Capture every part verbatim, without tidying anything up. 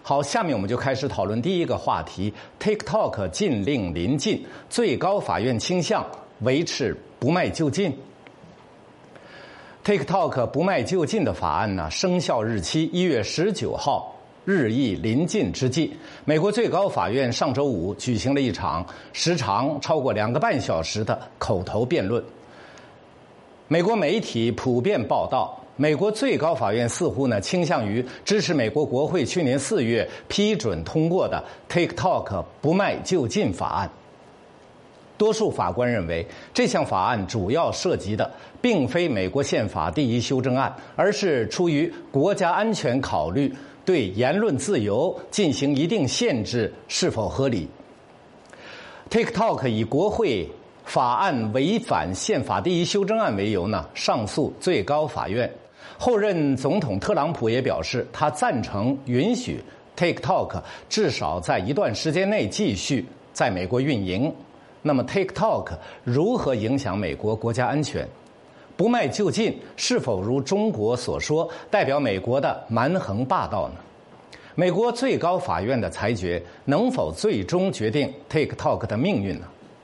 好，下面我们就开始讨论第一个话题 ：TikTok 禁令临近，最高法院倾向维持不卖就禁。TikTok 不卖就禁的法案呢，生效日期一月十九号日益临近之际，美国最高法院上周五举行了一场时长超过两个半小时的口头辩论。美国媒体普遍报道，美国最高法院似乎呢倾向于支持美国国会去年四月批准通过的 TikTok 不卖就禁法案。多数法官认为，这项法案主要涉及的并非美国宪法第一修正案，而是出于国家安全考虑，对言论自由进行一定限制是否合理。TikTok 以国会法案违反宪法第一修正案为由呢，上诉最高法院。后任总统特朗普也表示，他赞成允许 TikTok 至少在一段时间内继续在美国运营。那么 TikTok 如何影响美国国家安全？不卖就禁是否如中国所说代表美国的蛮横霸道呢？美国最高法院的裁决能否最终决定 TikTok 的命运呢？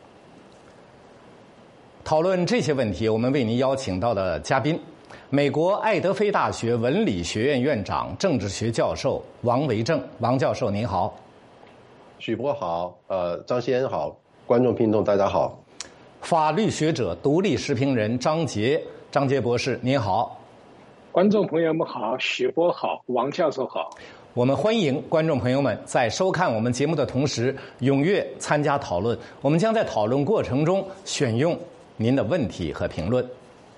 讨论这些问题，我们为您邀请到的嘉宾，美国爱德菲大学文理学院院长、政治学教授王维正。王教授您好。 许波好，呃，张先生好，观众听众大家好。 法律学者、独立时评人张杰，张杰博士您好。 观众朋友们好，许波好，王教授好。 我们欢迎观众朋友们在收看我们节目的同时踊跃参加讨论，我们将在讨论过程中选用您的问题和评论。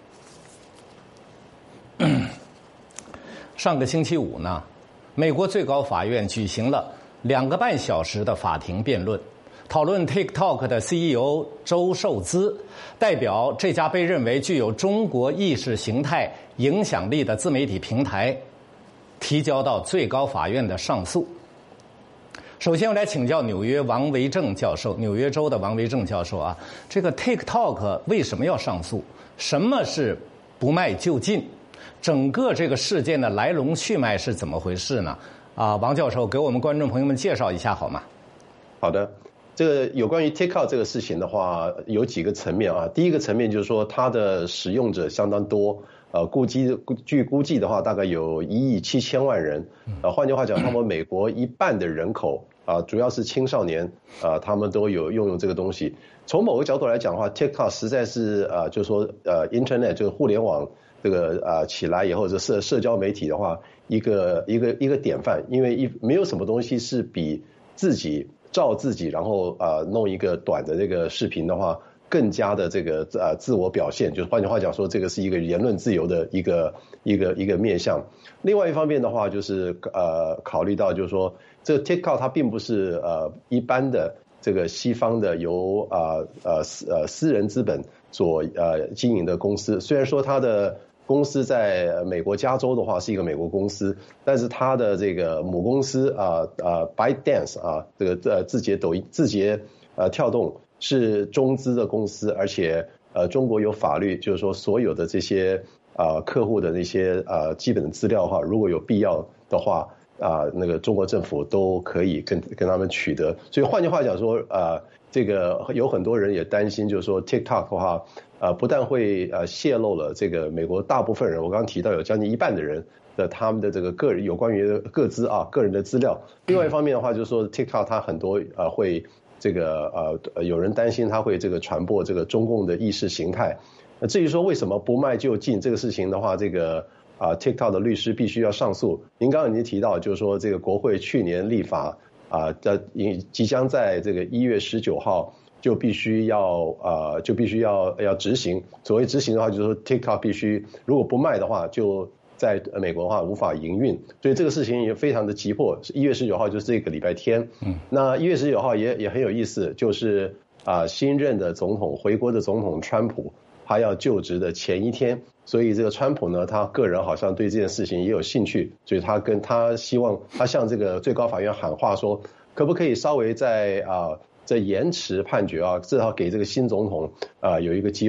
上个星期五呢，美国最高法院举行了两个半小时的法庭辩论，讨论 TikTok 的 C E O 周受资代表这家被认为具有中国意识形态影响力的自媒体平台提交到最高法院的上诉。首先我来请教纽约王维正教授，纽约州的王维正教授啊，这个 TikTok 为什么要上诉？什么是不卖就禁？整个这个事件的来龙去脉是怎么回事呢？啊，王教授给我们观众朋友们介绍一下好吗？ 好的，这个有关于 TikTok 这个事情的话，有几个层面啊。第一个层面就是说，它的使用者相当多。呃，估计据估计的话，大概有一亿七千万人。呃，换句话讲，他们美国一半的人口啊、呃，主要是青少年啊、呃，他们都有用用这个东西。从某个角度来讲的话 ，TikTok 实在是呃，就是说呃 ，Internet 就是互联网这个呃起来以后，这社社交媒体的话，一个一个一个典范。因为一没有什么东西是比自己照自己，然后呃弄一个短的这个视频的话，更加的这个呃自我表现，就是换句话讲说，这个是一个言论自由的一个一个一个面向。另外一方面的话，就是呃考虑到就是说，这个 TikTok 它并不是呃一般的这个西方的由呃呃私呃私人资本所呃经营的公司。虽然说它的公司在美国加州的话是一个美国公司，但是它的这个母公司啊啊 ByteDance 啊这个呃字节抖音字节呃跳动是中资的公司，而且呃中国有法律，就是说所有的这些啊、呃、客户的那些啊、呃、基本的资料的话，如果有必要的话啊、呃、那个中国政府都可以跟跟他们取得。所以换句话讲说，呃这个有很多人也担心，就是说 TikTok 的话，呃不但会呃泄露了这个美国大部分人，我刚刚提到有将近一半的人的他们的这个个人有关于个资啊个人的资料。另外一方面的话，就是说 TikTok 它很多呃会这个呃有人担心它会这个传播这个中共的意识形态。那至于说为什么不卖就禁这个事情的话，这个啊、呃、TikTok 的律师必须要上诉。您刚刚已经提到，就是说这个国会去年立法啊，在即将在这个一月十九号就必须要呃就必须要要执行。所谓执行的话，就是说 TikTok 必须如果不卖的话，就在美国的话无法营运。所以这个事情也非常的急迫。一月十九号就是这个礼拜天。嗯，那一月十九号也也很有意思，就是啊、呃、新任的总统回国的总统川普，他要就职的前一天。所以这个川普呢，他个人好像对这件事情也有兴趣，所以他跟他希望他向这个最高法院喊话说，可不可以稍微在啊在延迟判决啊，至少给这个新总统啊有一个机会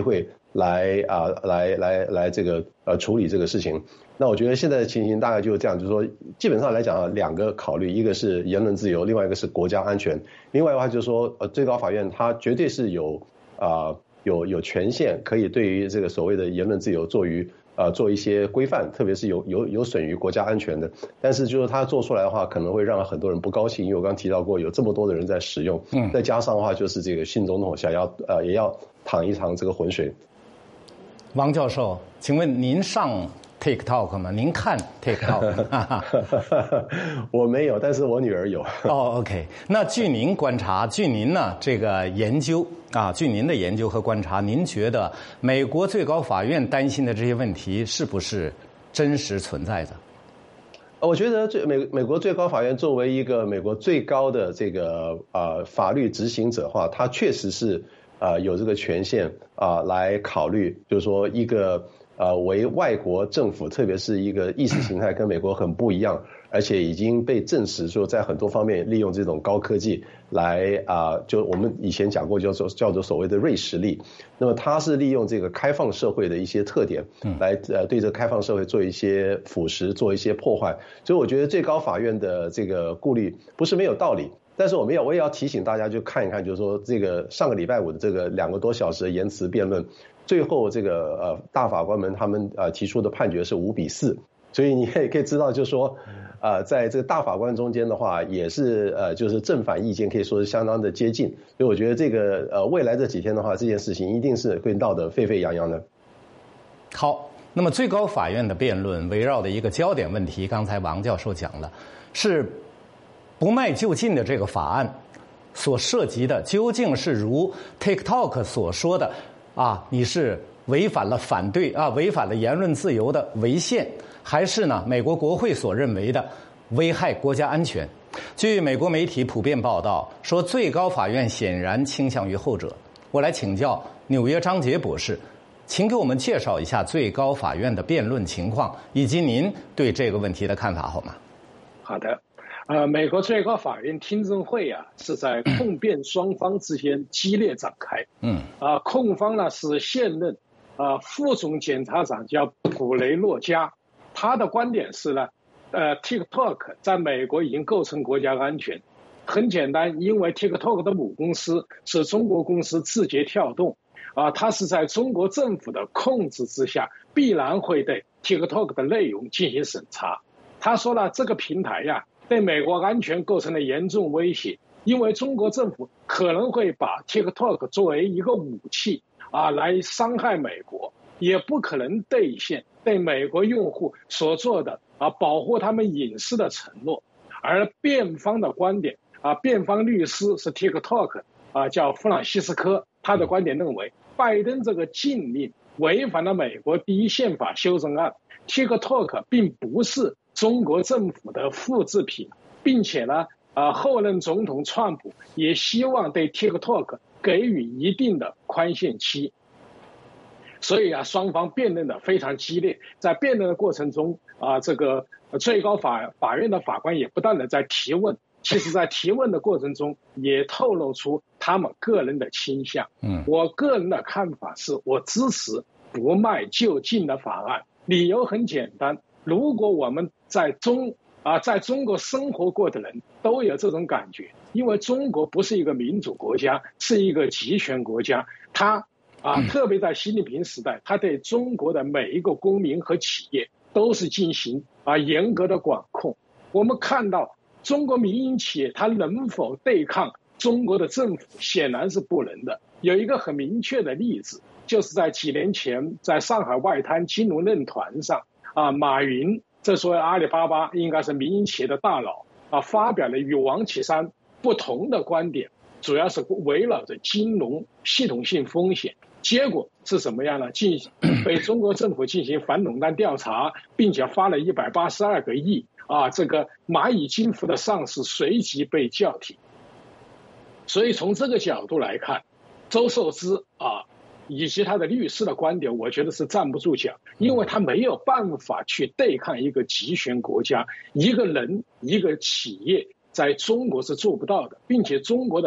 来啊、呃、来来来这个呃处理这个事情。那我觉得现在的情形大概就是这样，就是说基本上来讲啊，两个考虑，一个是言论自由，另外一个是国家安全。另外的话就是说，呃，最高法院它绝对是有啊、呃、有有权限可以对于这个所谓的言论自由做于呃做一些规范，特别是有有有损于国家安全的。但是就是他做出来的话，可能会让很多人不高兴，因为我刚刚提到过有这么多的人在使用，嗯，再加上的话就是这个新总统想要呃也要淌一趟这个浑水。 王教授，请问您上 TikTok 吗？您看 TikTok 吗？ 我没有，但是我女儿有。 哦 ，OK。那据您观察，据您呢这个研究啊，据您的研究和观察，您觉得美国最高法院担心的这些问题是不是真实存在的？ 我觉得最美美国最高法院作为一个美国最高的这个呃法律执行者的话，它确实是呃有这个权限啊、呃、来考虑，就是说一个呃为外国政府，特别是一个意识形态跟美国很不一样，而且已经被证实说在很多方面利用这种高科技来啊、呃，就我们以前讲过叫做叫做所谓的瑞实力。那么它是利用这个开放社会的一些特点，来呃对这个开放社会做一些腐蚀，做一些破坏。所以我觉得最高法院的这个顾虑不是没有道理。但是我们要我也要提醒大家，就看一看，就是说这个上个礼拜五的这个两个多小时的言辞辩论，最后这个呃大法官们他们呃提出的判决是五比四，所以你也可以知道，就是说呃在这个大法官中间的话，也是呃就是正反意见可以说是相当的接近，所以我觉得这个呃未来这几天的话，这件事情一定是会闹得沸沸扬扬的。 好，那么最高法院的辩论围绕的一个焦点问题，刚才王教授讲了，是不卖就禁的这个法案所涉及的究竟是如 TikTok 所说的啊，你是违反了反对啊，违反了言论自由的违宪，还是呢美国国会所认为的危害国家安全？据美国媒体普遍报道说，最高法院显然倾向于后者。我来请教纽约张杰博士，请给我们介绍一下最高法院的辩论情况，以及您对这个问题的看法，好吗？ 好的。呃，美国最高法院听证会啊，是在控辩双方之间激烈展开。嗯，啊、呃，控方呢是现任啊、呃、副总检察长叫普雷洛加，他的观点是呢，呃 ，TikTok 在美国已经构成国家安全。很简单，因为 TikTok 的母公司是中国公司字节跳动，啊、呃，它是在中国政府的控制之下，必然会对 TikTok 的内容进行审查。他说了，这个平台呀，对美国安全构成了严重威胁，因为中国政府可能会把 TikTok 作为一个武器啊，来伤害美国，也不可能兑现对美国用户所做的啊保护他们隐私的承诺。而辩方的观点啊，辩方律师是 TikTok 啊，叫弗朗西斯科，他的观点认为，拜登这个禁令违反了美国第一宪法修正案 ，TikTok 并不是中国政府的复制品，并且呢，啊，后任总统川普也希望对 TikTok 给予一定的宽限期。所以啊，双方辩论的非常激烈。在辩论的过程中啊，这个最高法法院的法官也不断的在提问。其实，在提问的过程中，也透露出他们个人的倾向。嗯，我个人的看法是，我支持不卖就禁的法案。理由很简单，如果我们在中啊，在中国生活过的人都有这种感觉，因为中国不是一个民主国家，是一个集权国家。它啊，特别在习近平时代，他对中国的每一个公民和企业都是进行啊严格的管控。我们看到中国民营企业它能否对抗中国的政府，显然是不能的。有一个很明确的例子，就是在几年前在上海外滩金融论坛上啊，马云这所谓阿里巴巴应该是民营企业的大佬啊，发表了与王岐山不同的观点，主要是围绕着金融系统性风险。结果是什么样呢？进被中国政府进行反垄断调查，并且发了一百八十二个亿啊，这个蚂蚁金服的上市随即被叫停。所以从这个角度来看，周受资啊以及他的律师的观点，我觉得是站不住脚，因为他没有办法去对抗一个集权国家，一个人一个企业在中国是做不到的，并且中国的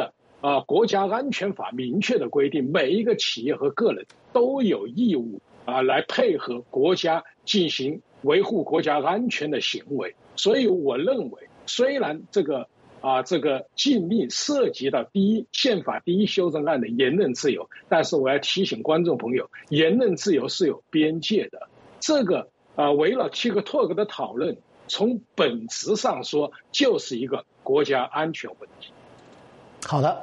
啊，国家安全法明确的规定，每一个企业和个人都有义务啊来配合国家进行维护国家安全的行为。所以我认为，虽然这个啊这个禁令涉及到第一宪法第一修正案的言论自由，但是我要提醒观众朋友，言论自由是有边界的。这个啊围绕 TikTok 的讨论，从本质上说就是一个国家安全问题。 好的，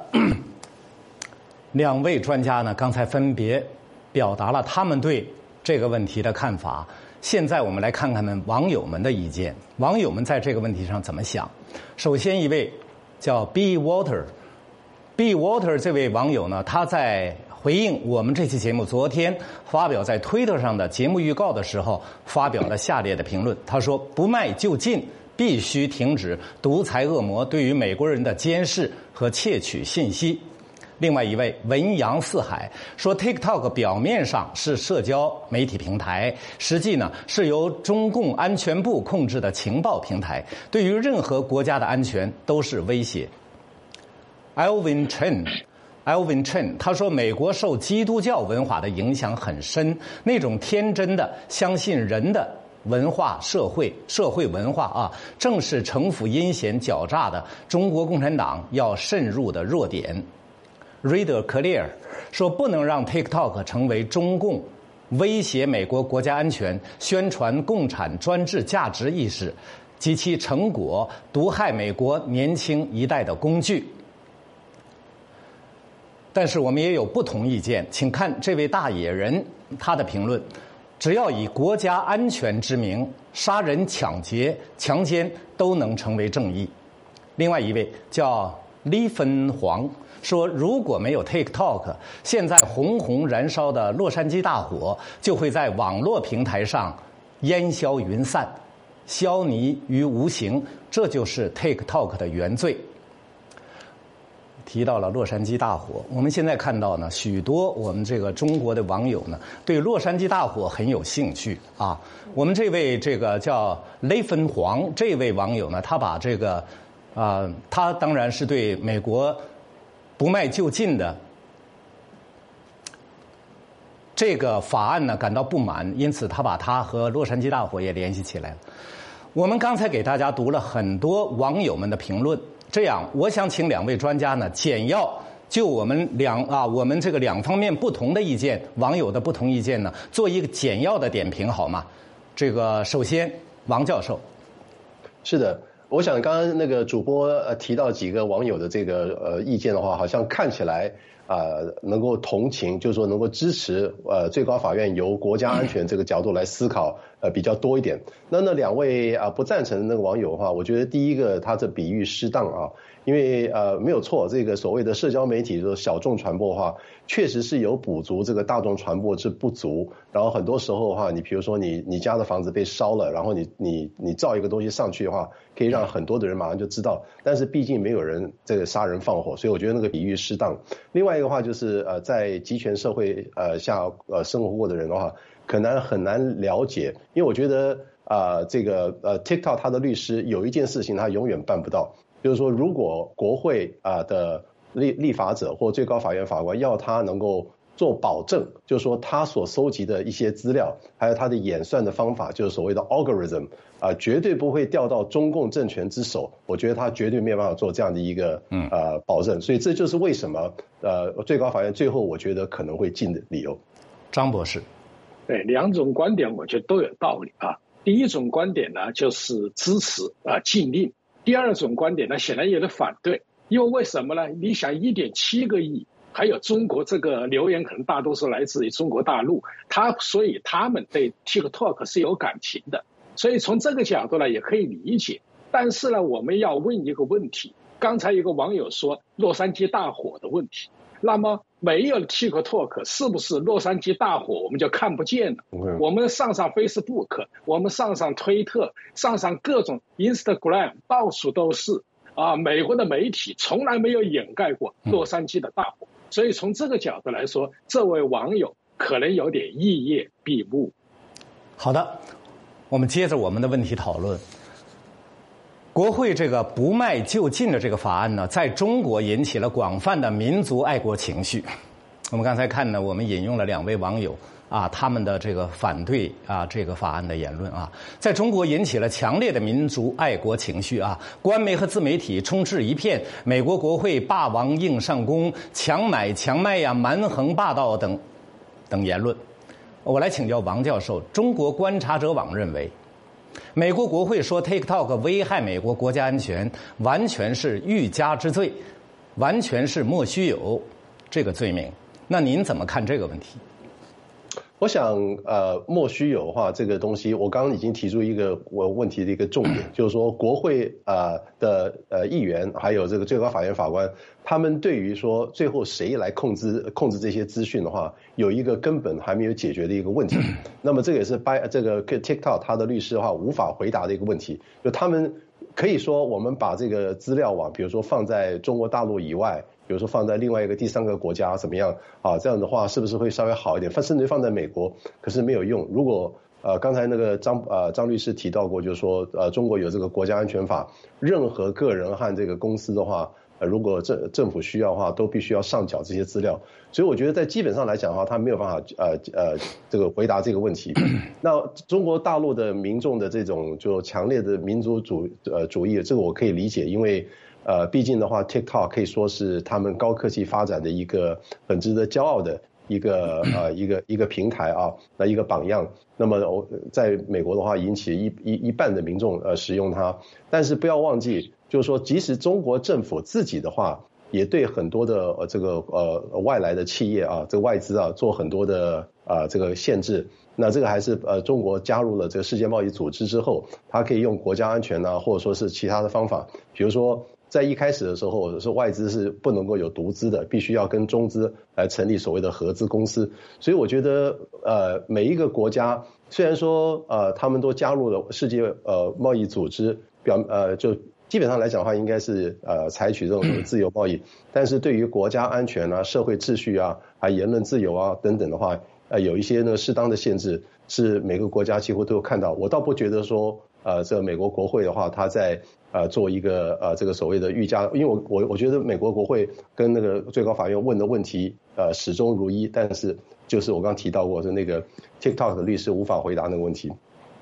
两位专家呢，刚才分别表达了他们对这个问题的看法。现在我们来看看呢网友们的意见，网友们在这个问题上怎么想？首先一位叫 B Water，B Water 这位网友呢，他在回应我们这期节目昨天发表在推特上的节目预告的时候，发表了下列的评论。他说：“不卖就禁。”必须停止独裁恶魔对于美国人的监视和窃取信息。另外一位文扬四海说 ，TikTok 表面上是社交媒体平台，实际呢是由中共安全部控制的情报平台，对于任何国家的安全都是威胁。Alvin Chen。Alvin Chen 他说，美国受基督教文化的影响很深，那种天真的相信人的文化社会社会文化啊，正是城府阴险狡诈的中国共产党要渗入的弱点。Reader Clear 说，不能让 TikTok 成为中共威胁美国国家安全、宣传共产专制价值意识及其成果毒害美国年轻一代的工具。但是我们也有不同意见，请看这位大野人他的评论。只要以国家安全之名杀人、抢劫、强奸都能成为正义。另外一位叫李芬黄说，如果没有 TikTok， 现在红红燃烧的洛杉矶大火就会在网络平台上烟消云散，消弭于无形，这就是 TikTok 的原罪。提到了洛杉矶大火，我们现在看到呢，许多我们这个中国的网友呢，对洛杉矶大火很有兴趣啊。我们这位这个叫雷芬黄这位网友呢，他把这个啊、呃，他当然是对美国不卖就禁的这个法案呢感到不满，因此他把他和洛杉矶大火也联系起来了。我们刚才给大家读了很多网友们的评论。这样，我想请两位专家呢，简要就我们两啊，我们这个两方面不同的意见，网友的不同意见呢，做一个简要的点评，好吗？这个首先，王教授。 是的，我想刚刚那个主播呃提到几个网友的这个呃意见的话，好像看起来啊、呃、能够同情，就是说能够支持呃最高法院由国家安全这个角度来思考。呃，比较多一点。那那两位啊不赞成的那个网友的话，我觉得第一个他这比喻适当啊，因为呃没有错，这个所谓的社交媒体就是小众传播的话，确实是有补足这个大众传播之不足。然后很多时候的话，你比如说你你家的房子被烧了，然后你你你造一个东西上去的话，可以让很多的人马上就知道。但是毕竟没有人这个杀人放火，所以我觉得那个比喻适当。另外一个话就是呃在集权社会呃下呃生活过的人的话。可能很难了解，因为我觉得啊、呃，这个呃 TikTok 他的律师有一件事情他永远办不到，就是说如果国会啊、呃、的立立法者或最高法院法官要他能够做保证，就是说他所收集的一些资料，还有他的演算的方法，就是所谓的 algorithm 啊、呃，绝对不会掉到中共政权之手。我觉得他绝对没有办法做这样的一个呃保证，所以这就是为什么呃最高法院最后我觉得可能会禁的理由。 张博士。 对，两种观点我觉得都有道理啊。第一种观点呢，就是支持啊禁令；第二种观点呢，显然也是反对。因为为什么呢？你想一点七个亿，还有中国这个留言可能大多是来自于中国大陆，他所以他们对 TikTok 是有感情的，所以从这个角度呢也可以理解。但是呢，我们要问一个问题，刚才一个网友说洛杉矶大火的问题。那么没有 TikTok， 是不是洛杉矶大火我们就看不见了？嗯、我们上上 Facebook， 我们上上推特，上上各种 Instagram， 到处都是啊！美国的媒体从来没有掩盖过洛杉矶的大火，嗯、所以从这个角度来说，这位网友可能有点异业闭目。 好的，我们接着我们的问题讨论。 国会这个不卖就禁的这个法案呢，在中国引起了广泛的民族爱国情绪。我们刚才看呢，我们引用了两位网友啊，他们的这个反对啊这个法案的言论啊，在中国引起了强烈的民族爱国情绪啊，官媒和自媒体充斥一片美国国会霸王硬上弓、强买强卖呀、蛮横霸道等等言论。我来请教王教授，中国观察者网认为，美国国会说 TikTok 危害美国国家安全，完全是欲加之罪，完全是莫须有这个罪名。那您怎么看这个问题？ 我想，呃，莫须有的话，这个东西，我刚刚已经提出一个我问题的一个重点，就是说，国会呃的呃议员，还有这个最高法院法官，他们对于说最后谁来控制控制这些资讯的话，有一个根本还没有解决的一个问题。那么这个也是拜这个 TikTok 他的律师的话无法回答的一个问题，就他们可以说我们把这个资料网，比如说放在中国大陆以外。比如说放在另外一个第三个国家怎么样啊？这样的话是不是会稍微好一点？甚至放在美国，可是没有用。如果呃刚才那个张呃张律师提到过，就是说呃中国有这个国家安全法，任何个人和这个公司的话，呃如果政政府需要的话，都必须要上缴这些资料。所以我觉得在基本上来讲的话，他没有办法呃呃这个回答这个问题。那中国大陆的民众的这种就强烈的民族主呃主义，这个我可以理解，因为。呃，毕竟的话 ，TikTok 可以说是他们高科技发展的一个很值得骄傲的一个呃一个一个平台啊，那一个榜样。那么在美国的话，引起一一一半的民众呃使用它。但是不要忘记，就是说，即使中国政府自己的话，也对很多的呃这个呃外来的企业啊，这个外资啊，做很多的呃这个限制。那这个还是呃中国加入了这个世界贸易组织之后，它可以用国家安全啊，或者说是其他的方法，比如说。在一开始的时候，是外资是不能够有独资的，必须要跟中资来成立所谓的合资公司。所以我觉得，呃，每一个国家虽然说呃他们都加入了世界呃贸易组织，表呃就基本上来讲的话，应该是呃采取这种自由贸易，但是对于国家安全啊、社会秩序啊、还言论自由啊等等的话，呃有一些呢适当的限制，是每个国家几乎都有看到。我倒不觉得说。呃，这个美国国会的话，他在呃做一个呃这个所谓的预加，因为我我我觉得美国国会跟那个最高法院问的问题呃始终如一，但是就是我刚提到过，是那个 TikTok 的律师无法回答那个问题。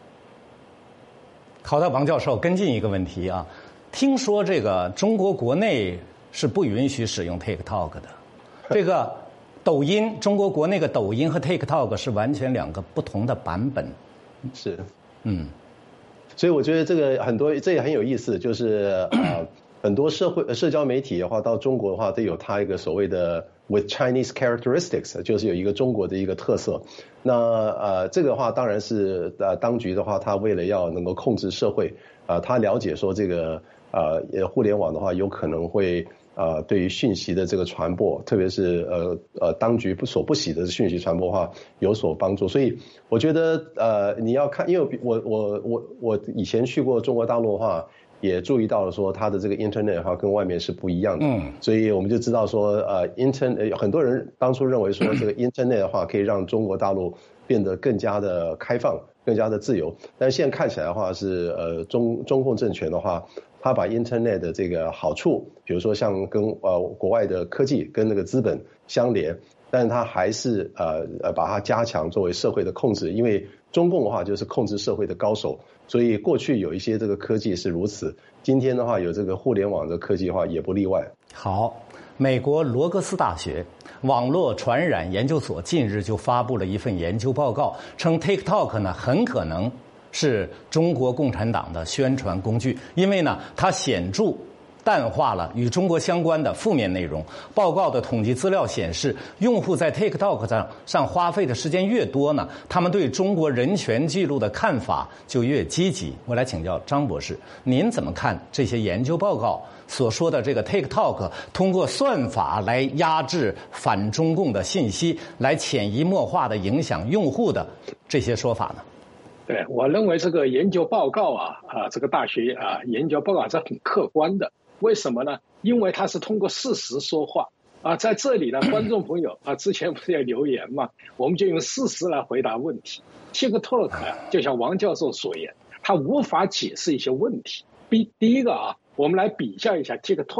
好的，王教授，跟进一个问题啊，听说这个中国国内是不允许使用 TikTok 的，这个抖音，中国国内的抖音和 TikTok 是完全两个不同的版本。 是， 嗯。 所以我觉得这个很多这也很有意思，就是呃很多社会社交媒体的话，到中国的话都有它一个所谓的 with Chinese characteristics， 就是有一个中国的一个特色。那呃这个的话当然是呃当局的话，他为了要能够控制社会，呃他了解说这个呃互联网的话有可能会。呃，对于讯息的这个传播，特别是呃呃当局不所不喜的讯息传播的话，有所帮助。所以我觉得呃你要看，因为我我我我以前去过中国大陆的话，也注意到了说它的这个 Internet 的话跟外面是不一样的。嗯，所以我们就知道说呃 Internet 很多人当初认为说这个 Internet 的话可以让中国大陆变得更加的开放，更加的自由。但是现在看起来的话是呃中中共政权的话。他把 Internet 的这个好处，比如说像跟呃国外的科技跟那个资本相连，但是他还是呃呃把它加强作为社会的控制，因为中共的话就是控制社会的高手，所以过去有一些这个科技是如此，今天的话有这个互联网的科技的话也不例外。 好，美国罗格斯大学网络传染研究所近日就发布了一份研究报告，称 TikTok 呢很可能。是中国共产党的宣传工具，因为呢，它显著淡化了与中国相关的负面内容。报告的统计资料显示，用户在 TikTok 上上花费的时间越多呢，他们对中国人权记录的看法就越积极。我来请教张博士，您怎么看这些研究报告所说的这个 TikTok 通过算法来压制反中共的信息，来潜移默化的影响用户的这些说法呢？ 对，我认为这个研究报告啊，啊，这个大学啊研究报告是很客观的。为什么呢？因为它是通过事实说话啊。在这里呢，观众朋友啊，之前不是要留言嘛，我们就用事实来回答问题。TikTok 啊，就像王教授所言，他无法解释一些问题比第一个啊，我们来比较一下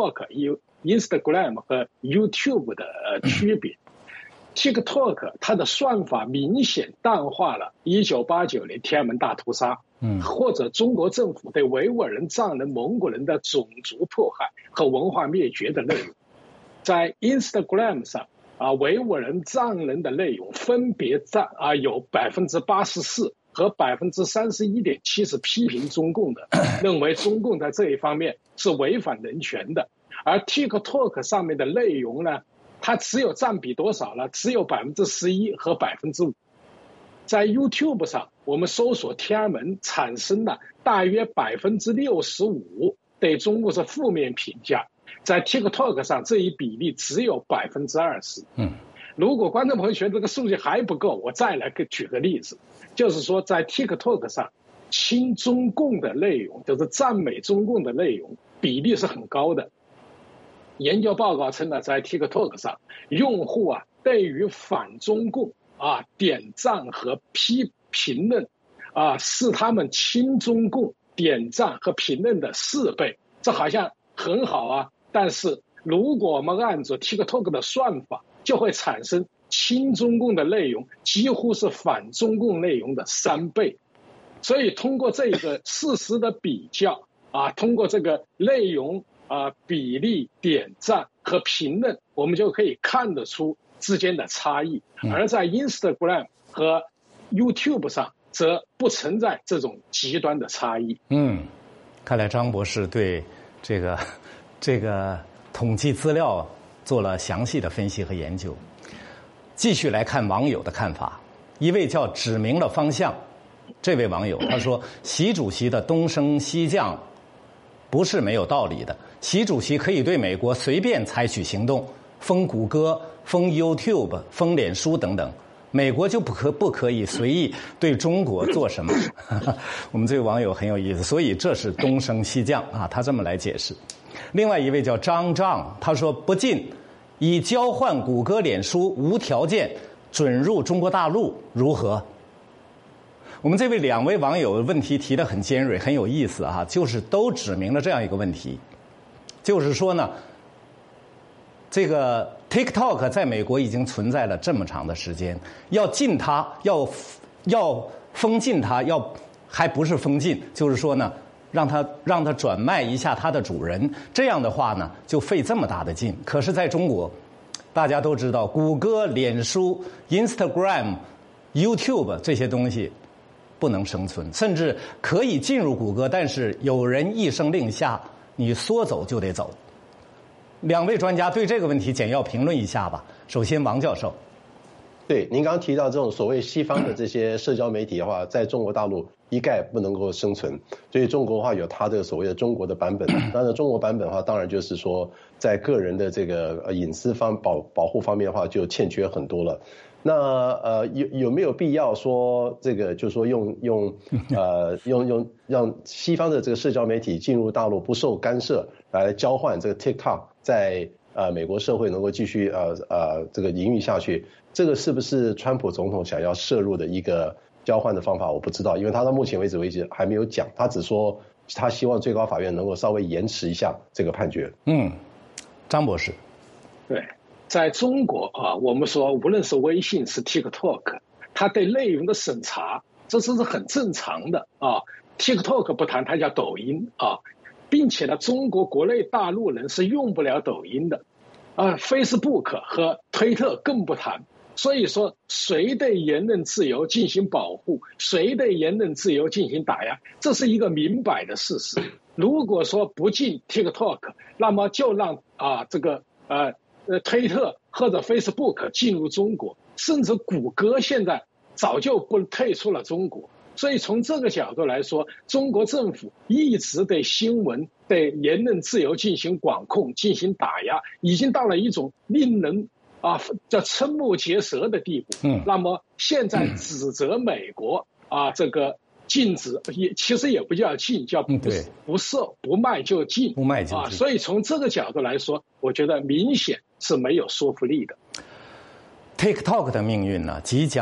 TikTok、Instagram 和 YouTube 的呃区别。TikTok 它的算法明显淡化了一九八九年天安门大屠杀，嗯，或者中国政府对维吾尔人、藏人、蒙古人的种族迫害和文化灭绝的内容。在 Instagram 上啊，维吾尔人、藏人的内容分别占啊有百分之八十四和百分之三十一点七是批评中共的，认为中共在这一方面是违反人权的。而 TikTok 上面的内容呢，它只有占比多少呢？只有百分之十一和百分之五。在 YouTube 上，我们搜索天安门，产生了大约百分之六十五对中国是负面评价。在 TikTok 上，这一比例只有百分之二十。嗯，如果观众朋友觉得这个数据还不够，我再来举个例子，就是说在 TikTok 上，亲中共的内容，就是赞美中共的内容，比例是很高的。研究报告称呢，在 TikTok 上，用户啊对于反中共啊点赞和批评论啊是他们亲中共点赞和评论的四倍，这好像很好啊。但是如果我们按照 TikTok 的算法，就会产生亲中共的内容几乎是反中共内容的三倍。所以通过这个事实的比较啊，通过这个内容啊比例、点赞和评论，我们就可以看得出之间的差异。而在 Instagram 和 YouTube 上，则不存在这种极端的差异。 嗯，看来张博士对这个这个统计资料做了详细的分析和研究。继续来看网友的看法，一位叫指明了方向这位网友他说，习主席的东升西降不是没有道理的，习主席可以对美国随便采取行动，封谷歌、封 YouTube、封脸书等等，美国就不可不可以随意对中国做什么？我们这位网友很有意思，所以这是东升西降啊，他这么来解释。另外一位叫张丈，他说不禁以交换谷歌、脸书无条件准入中国大陆如何？我们这位两位网友问题提得很尖锐，很有意思啊，就是都指明了这样一个问题，就是说呢，这个 TikTok 在美国已经存在了这么长的时间，要禁它，要要封禁它，要还不是封禁，就是说呢，让它让它转卖一下它的主人，这样的话呢，就费这么大的劲。可是在中国，大家都知道，谷歌、脸书、Instagram、YouTube 这些东西不能生存，甚至可以进入谷歌，但是有人一声令下，你说走就得走。两位专家对这个问题简要评论一下吧。首先，王教授。 对，您刚刚提到这种所谓西方的这些社交媒体的话，在中国大陆一概不能够生存，所以中国的话有它这个所谓的中国的版本。当然，中国版本的话，当然就是说在个人的这个隐私方保保护方面的话，就欠缺很多了。那呃有有没有必要说这个就是说用用呃用用让西方的这个社交媒体进入大陆不受干涉，来交换这个 TikTok 在呃美国社会能够继续呃呃这个营运下去？这个是不是川普总统想要涉入的一个交换的方法？我不知道，因为他到目前为止为止还没有讲，他只说他希望最高法院能够稍微延迟一下这个判决。 嗯，张博士。 对。在中国啊，我们说无论是微信是 TikTok， 它对内容的审查，这是很正常的啊。TikTok 不谈，它叫抖音啊，并且呢，中国国内大陆人是用不了抖音的啊 ，Facebook 和推特更不谈。所以说，谁对言论自由进行保护，谁对言论自由进行打压，这是一个明摆的事实。如果说不进 TikTok， 那么就让啊这个呃。呃，推特或者 Facebook 进入中国，甚至谷歌现在早就不退出了中国。所以从这个角度来说，中国政府一直对新闻、对言论自由进行管控、进行打压，已经到了一种令人啊叫瞠目结舌的地步。嗯，那么现在指责美国啊这个禁止，也其实也不叫禁，叫不不设不卖就禁， 不卖就禁啊。所以从这个角度来说，我觉得明显是没有说服力的。 TikTok 的命运呢，即将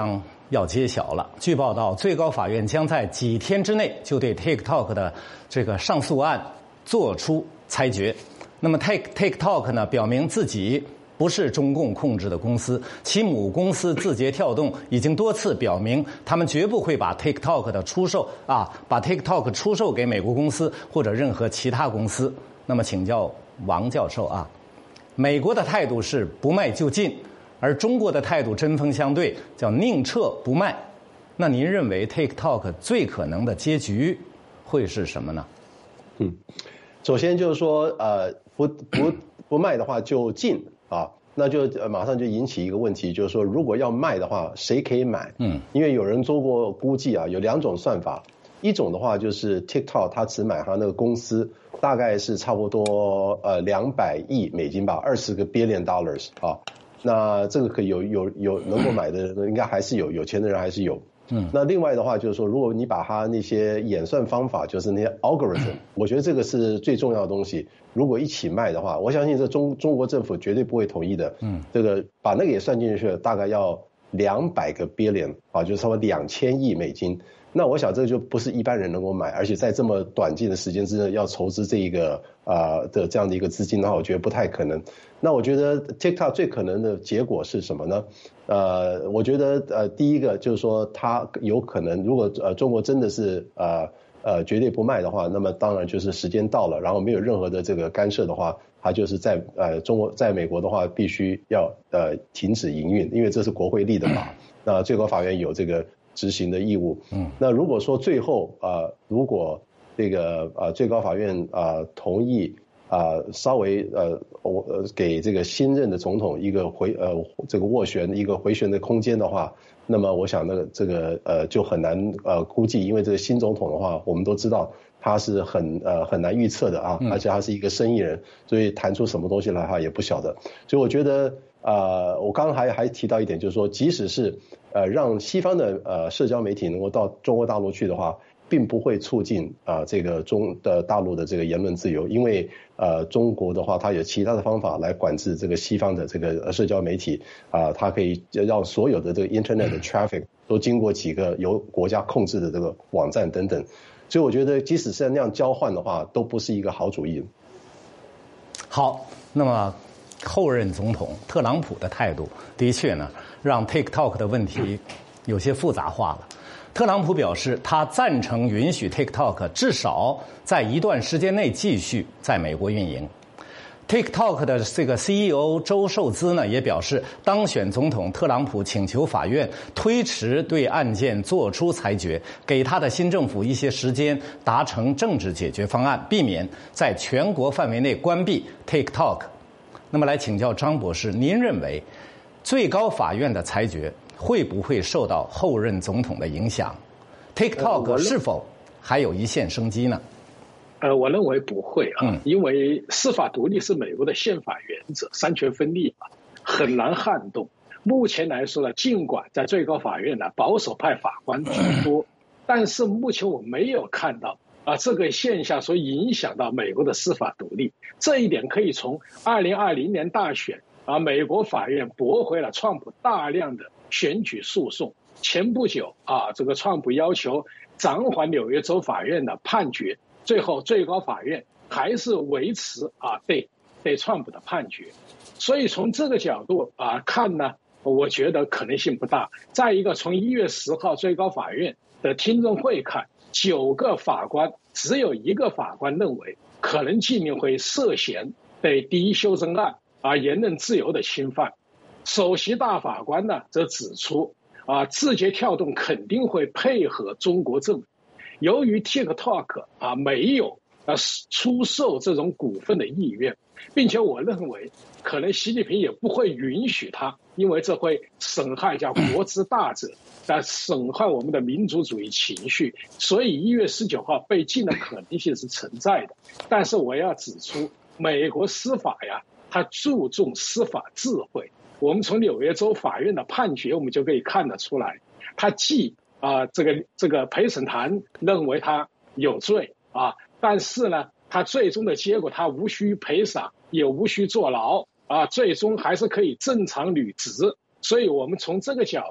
要揭晓了。据报道，最高法院将在几天之内就对 TikTok 的这个上诉案做出裁决。那么 TikTok 呢，表明自己不是中共控制的公司，其母公司字节跳动已经多次表明，他们绝不会把 TikTok 的出售啊，把 TikTok 出售给美国公司或者任何其他公司。那么，请教王教授啊，美国的态度是不卖就禁，而中国的态度针锋相对，叫宁撤不卖。那您认为 TikTok 最可能的结局会是什么呢？ 嗯，首先就是说，呃，不不不卖的话就禁。啊，那就马上就引起一个问题，就是说，如果要卖的话，谁可以买？嗯，因为有人做过估计啊，有两种算法，一种的话就是 TikTok 它只买它那个公司，大概是差不多呃两百亿美金吧，二十个 billion dollars 啊，那这个可以有有有能够买的人应该还是有，有钱的人还是有。嗯，那另外的话就是说，如果你把它那些演算方法，就是那些 algorithm， 我觉得这个是最重要的东西。如果一起卖的话，我相信这中中国政府绝对不会同意的。嗯，这个把那个也算进去，大概要两百个 billion 啊，就是差不多两千亿美金。那我想这个就不是一般人能够买，而且在这么短近的时间之内要筹资这一个啊、呃、的这样的一个资金的话，我觉得不太可能。那我觉得 TikTok 最可能的结果是什么呢？呃，我觉得呃第一个就是说它有可能，如果呃中国真的是呃呃绝对不卖的话，那么当然就是时间到了，然后没有任何的这个干涉的话，它就是在呃中国在美国的话必须要呃停止营运，因为这是国会立的法，那最高法院有这个执行的义务。嗯，那如果说最后啊、呃，如果这个呃最高法院啊、呃、同意啊、呃、稍微呃我呃给这个新任的总统一个回呃这个斡旋一个回旋的空间的话，那么我想那个这个呃就很难呃估计，因为这个新总统的话，我们都知道他是很呃很难预测的啊，而且他是一个生意人，所以谈出什么东西来他也不晓得。所以我觉得呃我刚刚还还提到一点，就是说即使是呃让西方的呃社交媒体能够到中国大陆去的话，并不会促进啊、呃、这个中的大陆的这个言论自由，因为呃中国的话它有其他的方法来管制这个西方的这个社交媒体啊、呃，它可以让所有的这个 internet 的 traffic 都经过几个由国家控制的这个网站等等，所以我觉得即使是那样交换的话，都不是一个好主意。 好，那么后任总统特朗普的态度的确呢，让 TikTok 的问题有些复杂化了。特朗普表示，他赞成允许 TikTok 至少在一段时间内继续在美国运营。TikTok 的这个 C E O 周受资呢也表示，当选总统特朗普请求法院推迟对案件做出裁决，给他的新政府一些时间达成政治解决方案，避免在全国范围内关闭 TikTok。那么来请教张博士，您认为最高法院的裁决会不会受到后任总统的影响 ？TikTok 是否还有一线生机呢？ 呃，我认为不会啊，嗯、因为司法独立是美国的宪法原则，三权分立嘛，很难撼动。目前来说呢，尽管在最高法院呢保守派法官居多，但是目前我没有看到啊这个现象所影响到美国的司法独立。这一点可以从二零二零年大选啊，美国法院驳回了川普大量的选举诉讼。前不久啊，这个川普要求暂缓纽约州法院的判决。最后，最高法院还是维持啊对对川普的判决，所以从这个角度啊看呢，我觉得可能性不大。再一个，从一月十号最高法院的听证会看，九个法官只有一个法官认为可能纪念会涉嫌对第一修正案啊言论自由的侵犯。首席大法官呢则指出啊，字节跳动肯定会配合中国政府。由于 TikTok 啊没有啊出售这种股份的意愿，并且我认为可能习近平也不会允许他，因为这会损害叫国之大者，啊损害我们的民族主义情绪，所以一月十九号被禁的可能性是存在的。但是我要指出，美国司法呀，它注重司法智慧。我们从纽约州法院的判决，我们就可以看得出来，它既啊、呃，这个这个陪审团认为他有罪啊，但是呢，他最终的结果他无需赔偿，也无需坐牢啊，最终还是可以正常履职。所以我们从这个角度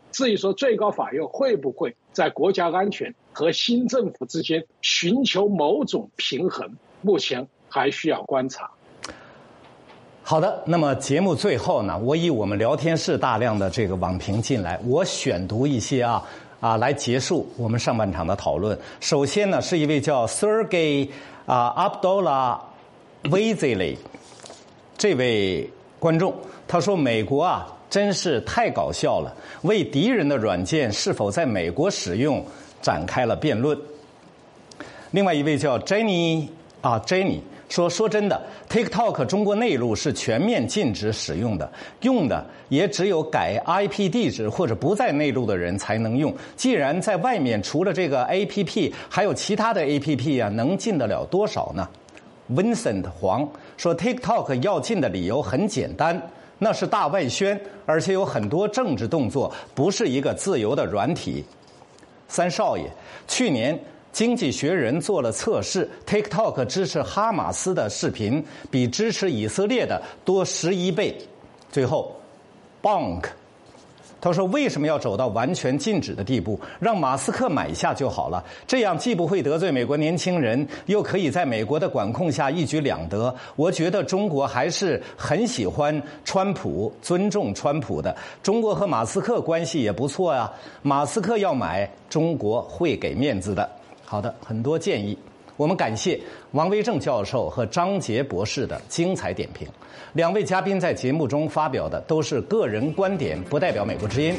至于说最高法院会不会在国家安全和新政府之间寻求某种平衡，目前还需要观察。 好的，那么节目最后呢，我以我们聊天室大量的这个网评进来，我选读一些啊啊来结束我们上半场的讨论。首先呢，是一位叫 Sergey 啊 Abdullah Vazili 这位观众，他说美国啊真是太搞笑了，为敌人的软件是否在美国使用展开了辩论。另外一位叫 Jenny 啊 Jenny 说说真的 TikTok 中国内陆是全面禁止使用的，用的也只有改 I P 地址或者不在内陆的人才能用。既然在外面除了这个 A P P 还有其他的 A P P 啊，能禁得了多少呢？ Vincent 黄说 TikTok 要禁的理由很简单，那是大外宣，而且有很多政治动作，不是一个自由的软体。三少爷，去年经济学人做了测试 ，TikTok 支持哈马斯的视频比支持以色列的多十一倍。最后 ，Bonk， 他说为什么要走到完全禁止的地步？让马斯克买下就好了，这样既不会得罪美国年轻人，又可以在美国的管控下一举两得。我觉得中国还是很喜欢川普，尊重川普的。中国和马斯克关系也不错啊，马斯克要买，中国会给面子的。好的，很多建议，我们感谢王维正教授和张杰博士的精彩点评。两位嘉宾在节目中发表的都是个人观点，不代表美国之音。